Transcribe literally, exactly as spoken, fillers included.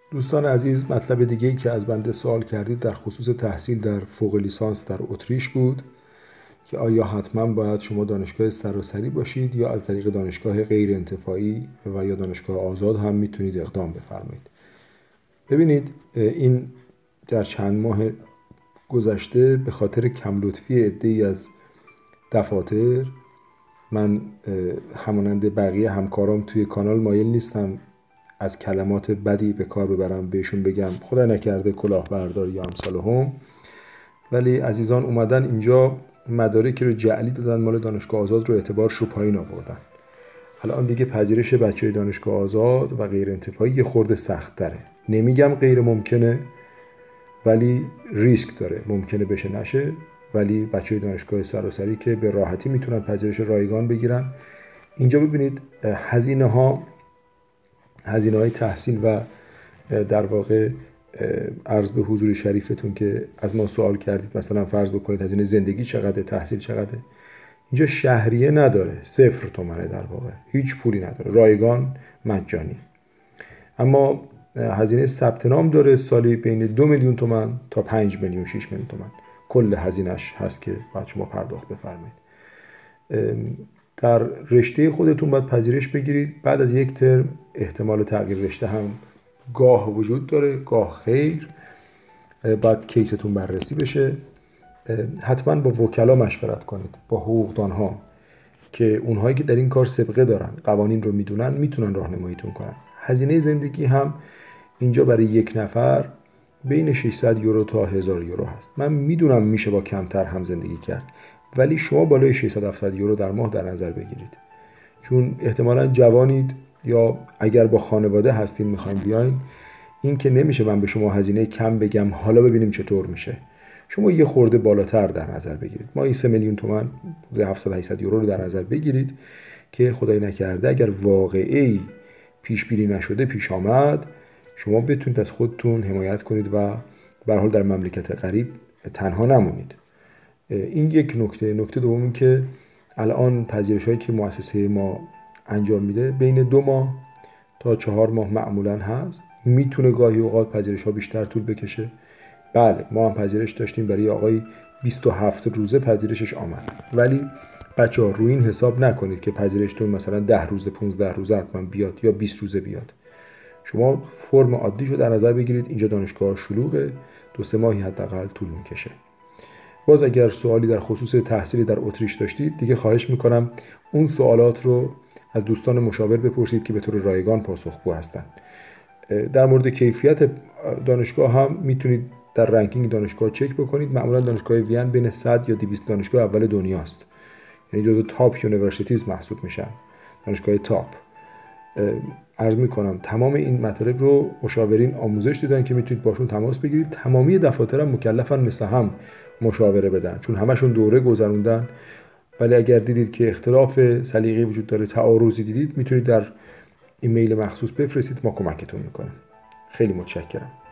دوستان عزیز، مطلب دیگه‌ای که از بنده سوال کردید در خصوص تحصیل در فوق لیسانس در اتریش بود که آیا حتما باید شما دانشگاه سراسری باشید یا از طریق دانشگاه غیر انتفاعی و یا دانشگاه آزاد هم میتونید اقدام بفرمایید. ببینید، این در چند ماه گذشته به خاطر کم لطفی عده‌ای از دفاتر، من همانند بقیه همکارام توی کانال مایل نیستم از کلمات بدی به کار ببرم، بهشون بگم خدا نکرده کلاهبردار یا امثال هم، ولی عزیزان اومدن اینجا مدارکی رو جعلی دادن مال دانشگاه آزاد رو اعتبارش رو پایین آوردن. الان دیگه پذیرش بچهای دانشگاه آزاد و غیر انتفاعی یه خورده سخت تره. نمیگم غیر ممکنه، ولی ریسک داره، ممکنه بشه نشه، ولی بچهای دانشگاه سراسری که به راحتی میتونن پذیرش رایگان بگیرن. اینجا ببینید هزینه ها هزینه های تحصیل و در واقع عرض به حضور شریفتون که از ما سوال کردید، مثلا فرض بکنید هزینه زندگی چقدر، تحصیل چقدر. اینجا شهریه نداره، صفر تومنه، در واقع هیچ پولی نداره، رایگان مجانی. اما هزینه ثبت نام داره، سالی بین دو میلیون تومان تا پنج میلیون شش میلیون تومان کل هزینهش هست که باید شما پرداخت بفرمایید. در رشته خودتون باید پذیرش بگیرید. بعد از یک ترم احتمال تغییر رشته هم گاه وجود داره، گاه خیر. باید کیستون بررسی بشه. حتما با وکلا مشورت کنید، با حقوقدانها که اونهایی که در این کار سابقه دارن، قوانین رو میدونن، میتونن راهنماییتون کنن. هزینه زندگی هم اینجا برای یک نفر بین ششصد یورو تا هزار یورو هست. من میدونم میشه با کمتر هم زندگی کرد، ولی شما بالای ششصد هفتصد یورو در ماه در نظر بگیرید، چون احتمالاً جوانید یا اگر با خانواده هستین میخواین بیاین. این که نمیشه من به شما هزینه کم بگم حالا ببینیم چطور میشه. شما یه خورده بالاتر در نظر بگیرید. ما این سه میلیون تومان هفتصد هشتصد یورو رو در نظر بگیرید که خدای نکرده اگر واقعی پیش بینی نشده پیش آمد، شما بتونید از خودتون حمایت کنید و به هر حال در مملکت غریب تنها نمونید. این یک نکته. نکته دوم این که الان پذیرش‌هایی که مؤسسه ما انجام میده بین دو ماه تا چهار ماه معمولاً هست. میتونه گاهی اوقات پذیرش‌ها بیشتر طول بکشه. بله، ما هم پذیرش داشتیم برای آقای بیست و هفت روزه پذیرشش آمد، ولی بچه‌ها روی این حساب نکنید که پذیرشتون مثلا ده روزه پانزده روزه حتما بیاد یا بیست روزه بیاد. شما فرم عادی رو در نظر بگیرید. اینجا دانشگاه شلوغه، دو سه ماهی حداقل طول میکشه. باز اگر سوالی در خصوص تحصیل در اتریش داشتید، دیگه خواهش میکنم اون سوالات رو از دوستان مشاور بپرسید که به طور رایگان پاسخگو هستن. در مورد کیفیت دانشگاه هم میتونید در رنکینگ دانشگاه چک بکنید. معمولا دانشگاه وین بین صد یا دویست دانشگاه اول دنیاست، یعنی جزو تاپ یونیورسیتیز محسوب میشن، دانشگاه تاپ. عرض میکنم تمام این مطالب رو مشاورین آموزش دیدن که میتونید باشون تماس بگیرید. تمامی دفاتر هم مکلفن مثل هم مشاوره بدن، چون همشون دوره گذروندن. ولی اگر دیدید که اختلاف سلیقه وجود داره، تعارضی دیدید، میتونید در ایمیل مخصوص بفرستید، ما کمکتون میکنیم. خیلی متشکرم.